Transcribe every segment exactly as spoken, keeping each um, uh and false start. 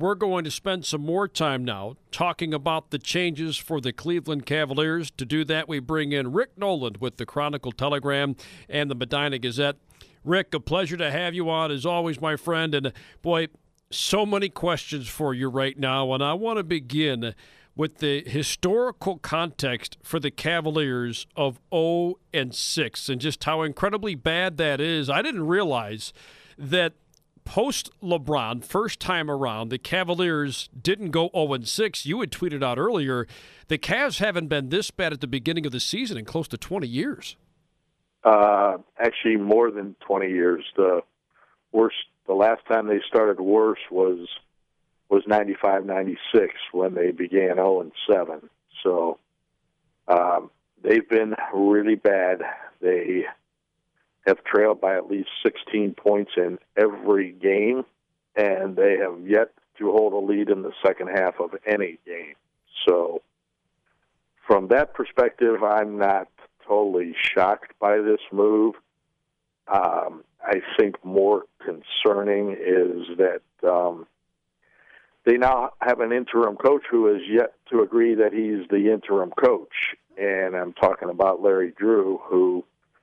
we're going to spend some more time now talking about the changes for the Cleveland Cavaliers. To do that, we bring in Rick Noland with the Chronicle Telegram and the Medina Gazette. Rick, a pleasure to have you on, as always, my friend. And, boy, so many questions for you right now, and I want to begin with the historical context for the Cavaliers of oh and six and just how incredibly bad that is. I didn't realize that post-LeBron, first time around, the Cavaliers didn't go oh and six. You had tweeted out earlier, the Cavs haven't been this bad at the beginning of the season in close to twenty years. Uh, actually, more than twenty years. The worst, the last time they started worse was was ninety-five ninety-six when they began oh and seven. So um, they've been really bad. They have trailed by at least sixteen points in every game, and they have yet to hold a lead in the second half of any game. So from that perspective, I'm not totally shocked by this move. Um, I think more concerning is that um, they now have an interim coach who has yet to agree that he's the interim coach. And I'm talking about Larry Drew, who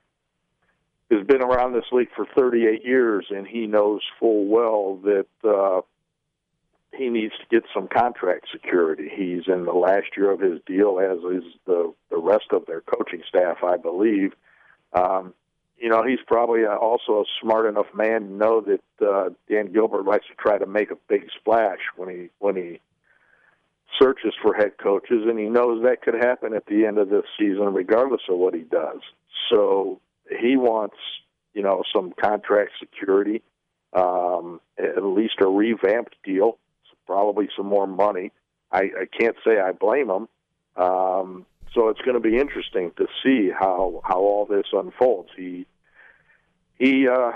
has been around this league for thirty-eight years, and he knows full well that uh, he needs to get some contract security. He's in the last year of his deal, as is the, the rest of their coaching staff, I believe. Um, You know, he's probably also a smart enough man to know that uh, Dan Gilbert likes to try to make a big splash when he when he searches for head coaches, and he knows that could happen at the end of this season, regardless of what he does. So he wants, you know, some contract security, um, at least a revamped deal, probably some more money. I, I can't say I blame him. Um, so it's going to be interesting to see how how all this unfolds. He He uh,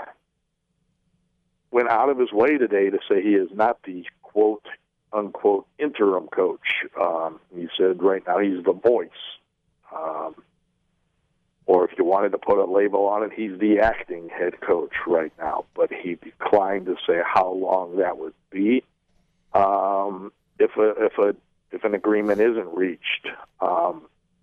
went out of his way today to say he is not the quote unquote interim coach. Um, he said right now he's the voice, um, or if you wanted to put a label on it, he's the acting head coach right now. But he declined to say how long that would be um, if a if a if an agreement isn't reached um,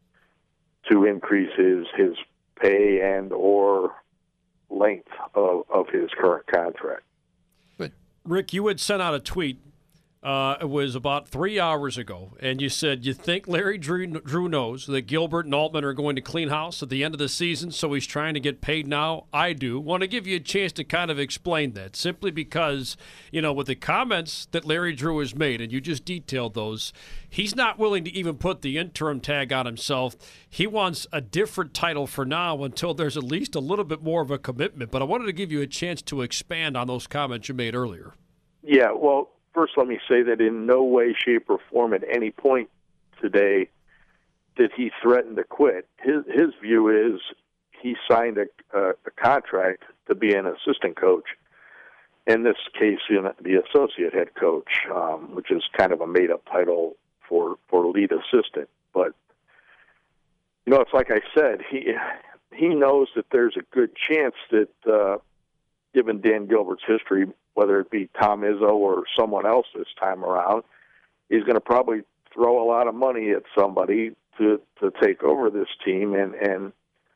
to increase his his pay and or length of, of his current contract. But Rick, you had sent out a tweet. Uh, it was about three hours ago, and you said you think Larry Drew, Drew knows that Gilbert and Altman are going to clean house at the end of the season, so he's trying to get paid now. I do. Want to give you a chance to kind of explain that, simply because, you know, with the comments that Larry Drew has made, and you just detailed those, he's not willing to even put the interim tag on himself. He wants a different title for now until there's at least a little bit more of a commitment. But I wanted to give you a chance to expand on those comments you made earlier. Yeah, well, first, let me say that in no way, shape, or form at any point today did he threaten to quit. His his view is he signed a, a, a contract to be an assistant coach. In this case, you know, the associate head coach, um, which is kind of a made-up title for, for lead assistant. But, you know, it's like I said, he he knows that there's a good chance that, uh, given Dan Gilbert's history, whether it be Tom Izzo or someone else this time around, he's going to probably throw a lot of money at somebody to, to take over this team. And, and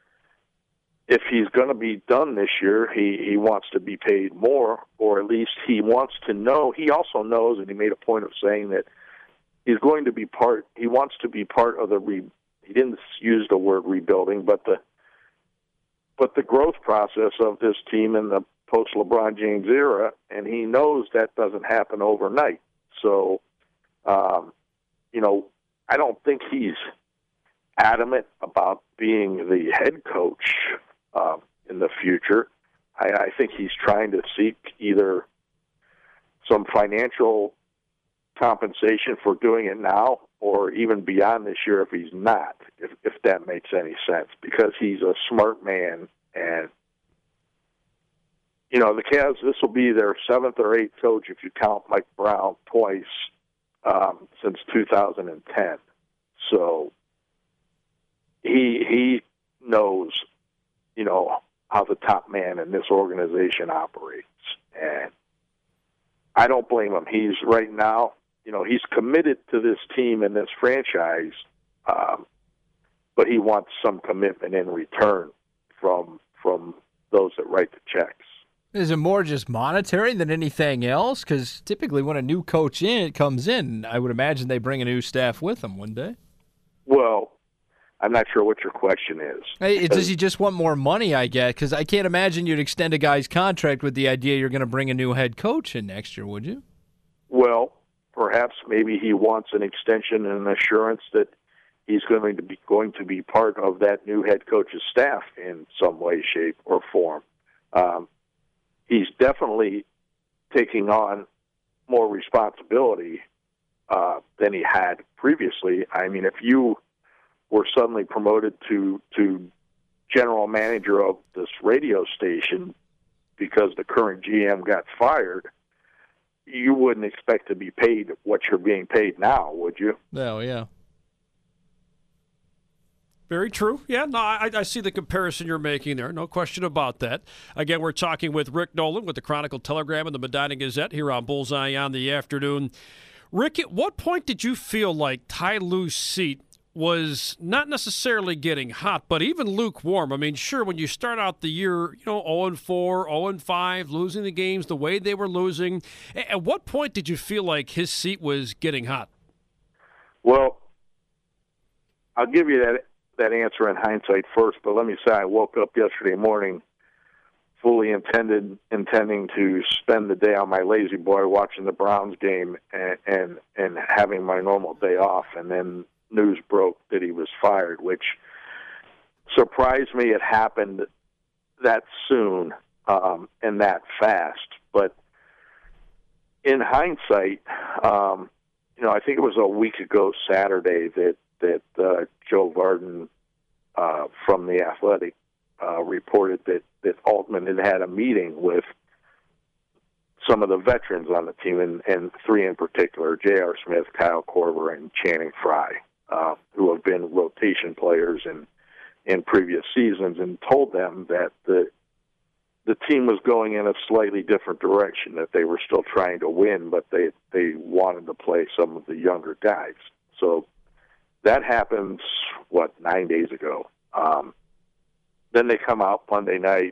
if he's going to be done this year, he, he wants to be paid more, or at least he wants to know. He also knows, and he made a point of saying that he's going to be part, he wants to be part of the, re, he didn't use the word rebuilding, but the, but the growth process of this team in the post-LeBron James era, and he knows that doesn't happen overnight. So, um, you know, I don't think he's adamant about being the head coach uh, in the future. I, I think he's trying to seek either some financial compensation for doing it now, or even beyond this year if he's not, if, if that makes any sense, because he's a smart man. And you know, the Cavs, this will be their seventh or eighth coach, if you count Mike Brown twice, um, since two thousand ten. So he he knows, you know, how the top man in this organization operates. And I don't blame him. He's right now, you know, he's committed to this team and this franchise, um, but he wants some commitment in return from from those that write the checks. Is it more just monetary than anything else? Because typically when a new coach in comes in, I would imagine they bring a new staff with them, wouldn't they? Well, I'm not sure what your question is. Hey, does he just want more money, I get? Because I can't imagine you'd extend a guy's contract with the idea you're going to bring a new head coach in next year, would you? Well, perhaps maybe he wants an extension and an assurance that he's going to be going to be part of that new head coach's staff in some way, shape, or form. Um, he's definitely taking on more responsibility uh, than he had previously. I mean, if you were suddenly promoted to to general manager of this radio station because the current G M got fired, you wouldn't expect to be paid what you're being paid now, would you? No, yeah. Very true. Yeah, no, I, I see the comparison you're making there. No question about that. Again, we're talking with Rick Nolan with the Chronicle Telegram and the Medina Gazette here on Bullseye on the Afternoon. Rick, at what point did you feel like Ty Lue's seat was not necessarily getting hot, but even lukewarm? I mean, sure, when you start out the year, you know, oh and four, oh and five, losing the games the way they were losing, at what point did you feel like his seat was getting hot? Well, I'll give you that that answer in hindsight first, but let me say I woke up yesterday morning fully intended intending to spend the day on my lazy boy watching the Browns game and and, and having my normal day off, and then news broke that he was fired, which surprised me. It happened that soon um, and that fast. But in hindsight, um, you know, I think it was a week ago Saturday that that uh, Joe Vardon uh, from The Athletic uh, reported that, that Altman had had a meeting with some of the veterans on the team, and, and three in particular, J R. Smith, Kyle Korver, and Channing Frye, uh, who have been rotation players in, in previous seasons, and told them that the the team was going in a slightly different direction, that they were still trying to win, but they, they wanted to play some of the younger guys. So that happens, what, nine days ago. Um, then they come out Monday night,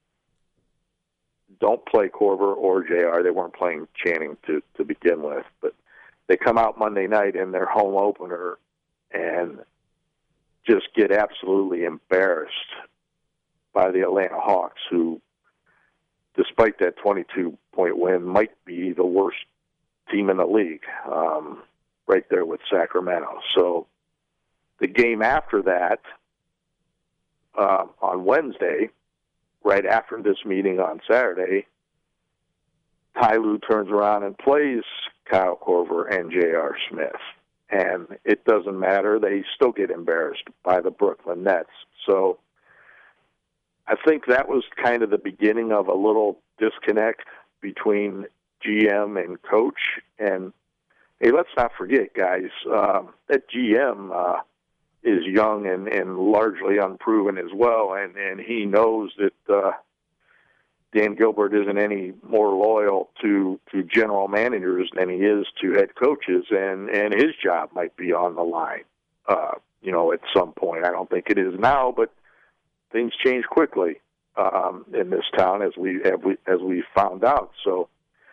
don't play Korver or J R. They weren't playing Channing to, to begin with. But they come out Monday night in their home opener and just get absolutely embarrassed by the Atlanta Hawks, who, despite that twenty-two point win, might be the worst team in the league, um, right there with Sacramento. So the game after that, uh, on Wednesday, right after this meeting on Saturday, Ty Lue turns around and plays Kyle Korver and J R. Smith. And it doesn't matter. They still get embarrassed by the Brooklyn Nets. So I think that was kind of the beginning of a little disconnect between G M and coach. And, hey, let's not forget, guys, uh, that G M uh, is young and, and largely unproven as well, and, and he knows that uh, Dan Gilbert isn't any more loyal to, to general managers than he is to head coaches, and, and his job might be on the line, uh, you know, at some point. I don't think it is now, but things change quickly um, in this town, as we, as we as we found out. So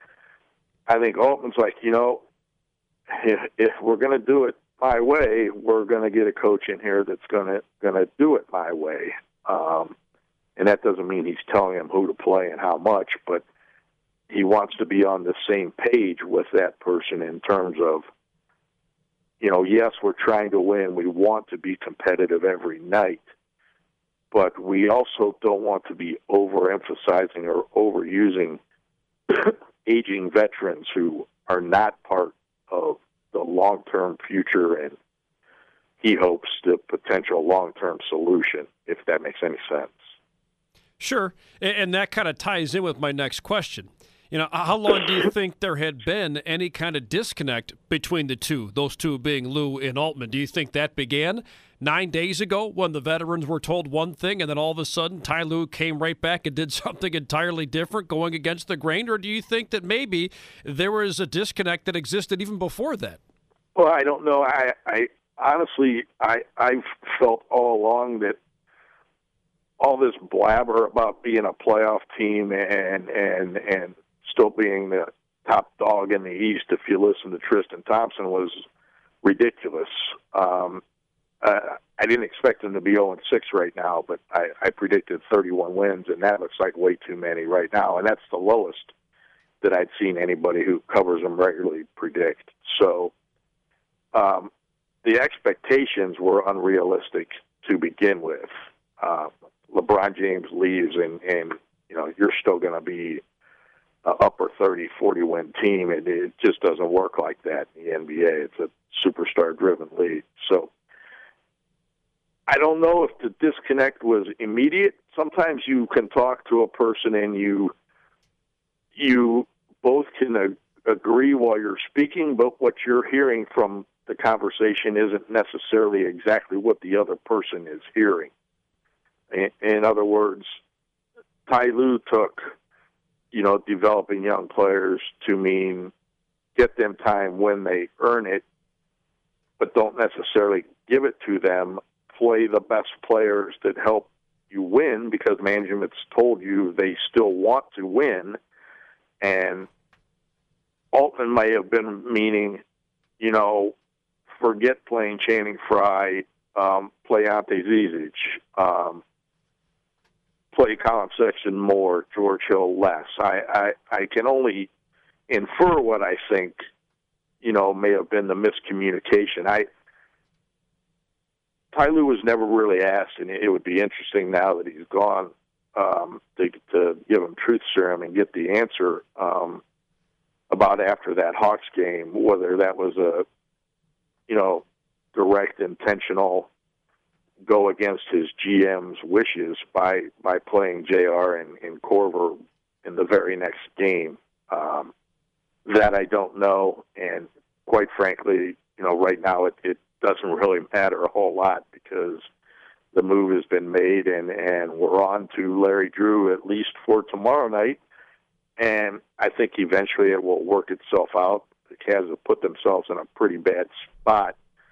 I think Altman's like, you know, if, if we're going to do it my way, we're going to get a coach in here that's going to going to do it my way. Um, and that doesn't mean he's telling him who to play and how much, but he wants to be on the same page with that person in terms of, you know, yes, we're trying to win. We want to be competitive every night, but we also don't want to be overemphasizing or overusing aging veterans who are not part of the long-term future, and he hopes the potential long-term solution, if that makes any sense. Sure, and that kind of ties in with my next question. You know, how long do you think there had been any kind of disconnect between the two, those two being Lou and Altman? Do you think that began nine days ago when the veterans were told one thing and then all of a sudden Ty Lue came right back and did something entirely different going against the grain? Or do you think that maybe there was a disconnect that existed even before that? Well, I don't know. I, I honestly, I, I've felt all along that all this blabber about being a playoff team and and and still being the top dog in the East, if you listen to Tristan Thompson, was ridiculous. Um, uh, I didn't expect them to be oh and six right now, but I, I predicted thirty-one wins, and that looks like way too many right now, and that's the lowest that I'd seen anybody who covers them regularly predict. So um, the expectations were unrealistic to begin with. Uh, LeBron James leaves, and, and you know you're still going to be an upper thirty, forty win team, and it just doesn't work like that in the N B A. It's a superstar-driven league. So I don't know if the disconnect was immediate. Sometimes you can talk to a person and you you both can a- agree while you're speaking, but what you're hearing from the conversation isn't necessarily exactly what the other person is hearing. In, in other words, Ty Lue took, you know, developing young players to mean get them time when they earn it, but don't necessarily give it to them. Play the best players that help you win because management's told you they still want to win. And Altman may have been meaning, you know, forget playing Channing Frye, um, play Ante Zizic, um, play Colin Sexton more, George Hill less. I, I, I can only infer what I think, you know, may have been the miscommunication. I Ty Lue was never really asked, and it would be interesting now that he's gone um, to, to give him truth serum and get the answer um, about after that Hawks game, whether that was a, you know, direct, intentional go against his G M's wishes by, by playing J R and, and Korver in the very next game. Um, that I don't know, and quite frankly, you know, right now it, it doesn't really matter a whole lot because the move has been made, and, and we're on to Larry Drew at least for tomorrow night, and I think eventually it will work itself out. The Cavs have put themselves in a pretty bad spot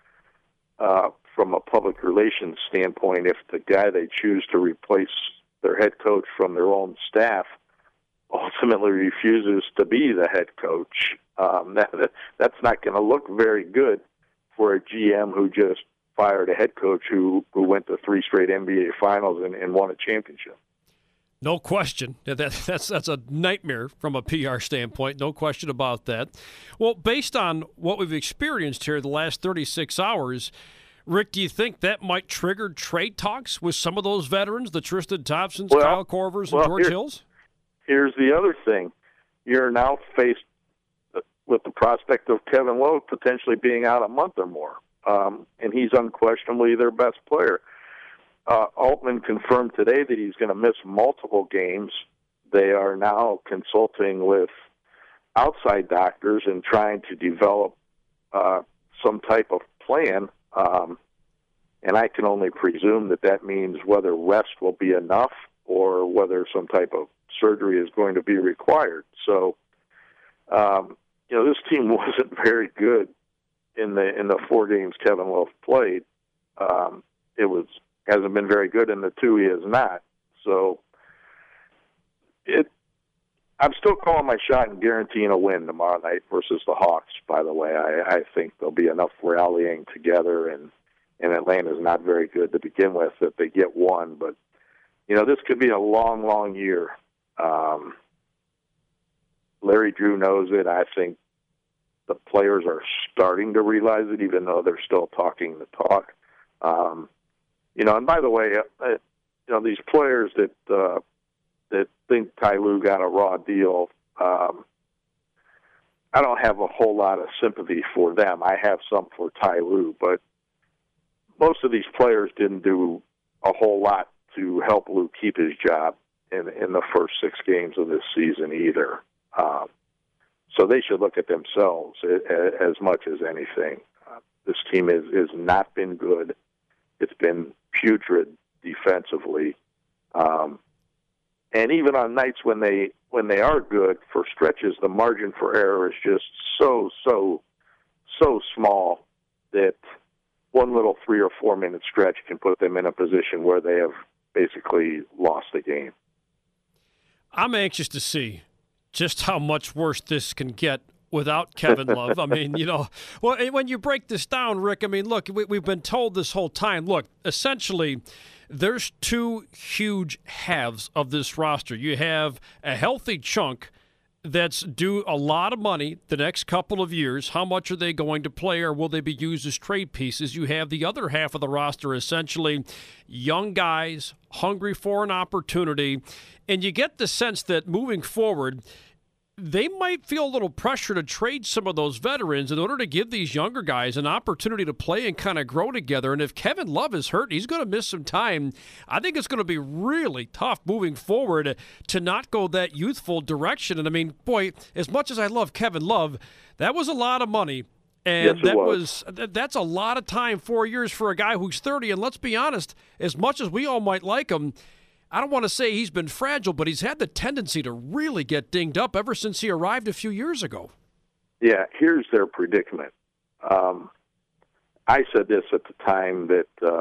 uh, from a public relations standpoint if the guy they choose to replace their head coach from their own staff ultimately refuses to be the head coach. Um, that, that's not going to look very good for a G M who just fired a head coach who, who went to three straight N B A finals and, and won a championship. No question. That, that's that's a nightmare from a P R standpoint. No question about that. Well, based on what we've experienced here the last thirty-six hours, Rick, do you think that might trigger trade talks with some of those veterans, the Tristan Thompsons, well, Kyle Korvers, and well, George here, Hills? Here's the other thing. You're now faced with the prospect of Kevin Lowe potentially being out a month or more, um, and he's unquestionably their best player. Uh, Altman confirmed today that he's going to miss multiple games. They are now consulting with outside doctors and trying to develop uh, some type of plan, um, and I can only presume that that means whether rest will be enough or whether some type of surgery is going to be required. So, um, you know, this team wasn't very good in the in the four games Kevin Love played. Um, it was hasn't been very good in the two he has not. So, it. I'm still calling my shot and guaranteeing a win tomorrow night versus the Hawks. By the way, I, I think there'll be enough rallying together, and and Atlanta's not very good to begin with that they get one. But you know, this could be a long, long year. Um, Larry Drew knows it. I think the players are starting to realize it, even though they're still talking the talk. Um, you know, and by the way, uh, you know, these players that uh, that think Ty Lue got a raw deal, um, I don't have a whole lot of sympathy for them. I have some for Ty Lue, but most of these players didn't do a whole lot to help Lue keep his job in in the first six games of this season either. Um, so they should look at themselves as much as anything. Uh, this team is has not been good. It's been putrid defensively, um, and even on nights when they when they are good for stretches, the margin for error is just so so so small that one little three or four minute stretch can put them in a position where they have basically lost the game. I'm anxious to see just how much worse this can get without Kevin Love. I mean, you know, well, when you break this down, Rick, I mean, look, we, we've been told this whole time, look, essentially, there's two huge halves of this roster. You have a healthy chunk that's due a lot of money the next couple of years. How much are they going to play, or will they be used as trade pieces? You have the other half of the roster, essentially young guys hungry for an opportunity, and you get the sense that moving forward, they might feel a little pressure to trade some of those veterans in order to give these younger guys an opportunity to play and kind of grow together. And if Kevin Love is hurt, he's going to miss some time. I think it's going to be really tough moving forward to not go that youthful direction. And I mean, boy, as much as I love Kevin Love, that was a lot of money. And yes, that was. was that's a lot of time, four years for a guy who's thirty. And let's be honest, as much as we all might like him, I don't want to say he's been fragile, but he's had the tendency to really get dinged up ever since he arrived a few years ago. Yeah, here's their predicament. Um, I said this at the time that uh,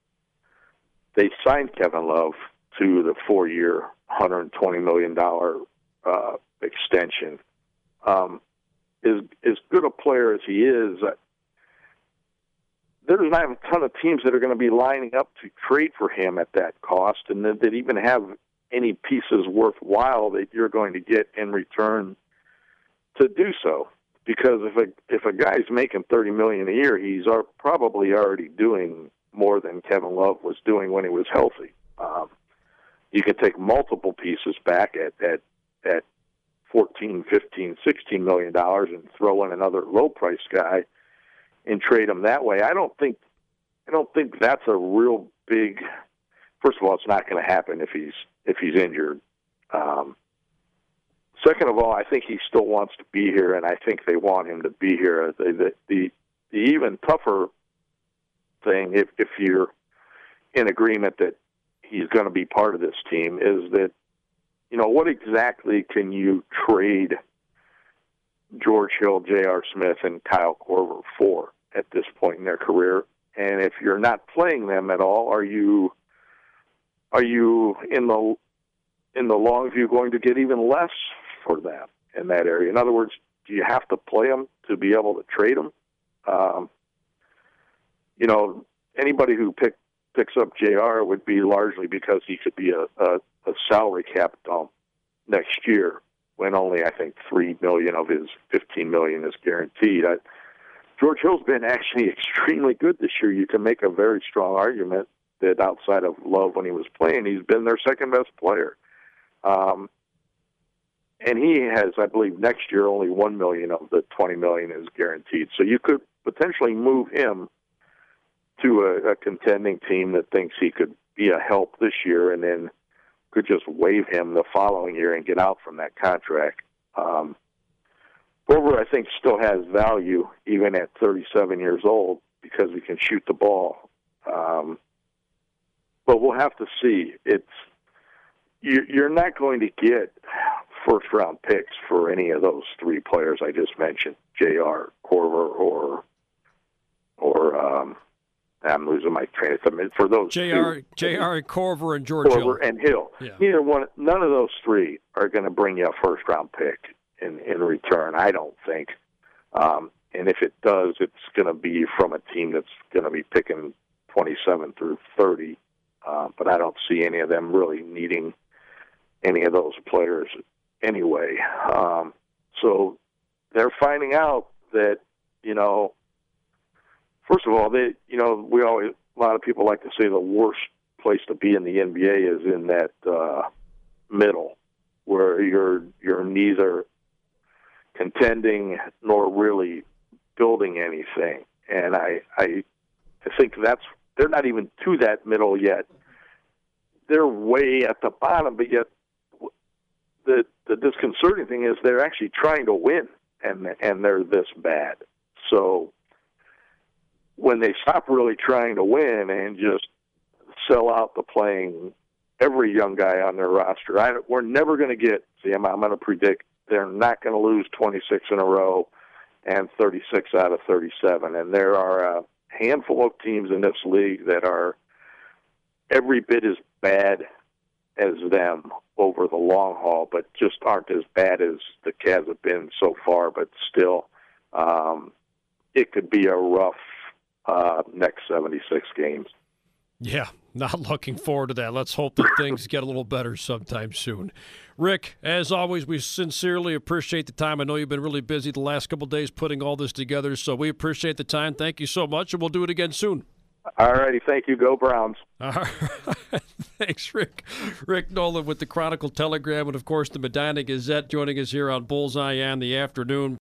they signed Kevin Love to the four-year, one hundred twenty million dollars uh, extension. Um, as, as good a player as he is, uh, there's not a ton of teams that are going to be lining up to trade for him at that cost, and that, that even have any pieces worthwhile that you're going to get in return to do so. Because if a if a guy's making thirty million dollars a year, he's are probably already doing more than Kevin Love was doing when he was healthy. Um, you can take multiple pieces back at at at fourteen, fifteen, sixteen million dollars and throw in another low price guy and trade him that way. I don't think I don't think that's a real big. First of all, it's not going to happen if he's if he's injured. Um, second of all, I think he still wants to be here, and I think they want him to be here. The the the, the even tougher thing, if if you're in agreement that he's going to be part of this team, is that, you know, what exactly can you trade George Hill, J R. Smith, and Kyle Korver for at this point in their career? And if you're not playing them at all, are you are you in the in the long view going to get even less for them in that area? In other words, do you have to play them to be able to trade them? Um, you know, anybody who pick, picks up J R would be largely because he could be a, a, a salary cap dump next year, when only, I think, three million dollars of his fifteen million dollars is guaranteed. I, George Hill's been actually extremely good this year. You can make a very strong argument that outside of Love when he was playing, he's been their second-best player. Um, and he has, I believe, next year only one million dollars of the twenty million dollars is guaranteed. So you could potentially move him to a, a contending team that thinks he could be a help this year and then could just waive him the following year and get out from that contract. Um, Korver, I think, still has value even at thirty-seven years old because he can shoot the ball. Um, but we'll have to see. It's you, you're not going to get first-round picks for any of those three players I just mentioned, J R, Korver, or or um, I'm losing my train of thought. For those J R, two, J R, Korver, and George Korver Hill. and Hill. Yeah. Neither one, none of those three are going to bring you a first-round pick in, in return, I don't think. Um, and if it does, it's going to be from a team that's going to be picking twenty-seven through thirty. Uh, but I don't see any of them really needing any of those players anyway. Um, so they're finding out that, you know, first of all, they, you know, we always, a lot of people like to say the worst place to be in the N B A is in that uh, middle, where you're you're neither contending nor really building anything. And I, I, I think that's they're not even to that middle yet. They're way at the bottom, but yet the the disconcerting thing is they're actually trying to win, and and they're this bad. So when they stop really trying to win and just sell out to playing every young guy on their roster, I, we're never going to get. See, I'm, I'm going to predict they're not going to lose twenty-six in a row and thirty-six out of thirty-seven. And there are a handful of teams in this league that are every bit as bad as them over the long haul, but just aren't as bad as the Cavs have been so far. But still, um, it could be a rough uh, next seventy-six games. Yeah, not looking forward to that. Let's hope that things get a little better sometime soon. Rick, as always, we sincerely appreciate the time. I know you've been really busy the last couple of days putting all this together, so we appreciate the time. Thank you so much, and we'll do it again soon. All righty. Thank you. Go Browns. All right. Thanks, Rick. Rick Nolan with the Chronicle Telegram and, of course, the Medina Gazette joining us here on Bullseye on the Afternoon.